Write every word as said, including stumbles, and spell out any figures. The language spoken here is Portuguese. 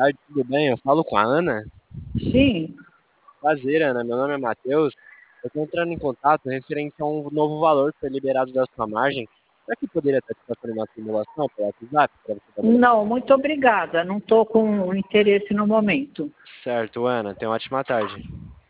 tarde, tudo bem? Eu falo com a Ana. Sim. Prazer, Ana. Meu nome é Matheus. Eu estou entrando em contato referente a um novo valor que foi liberado da sua margem. Será que eu poderia estar te passando uma simulação pelo WhatsApp para você dar uma olhada? Não, muito obrigada. Não estou com interesse no momento. Certo, Ana. Tenha uma ótima tarde.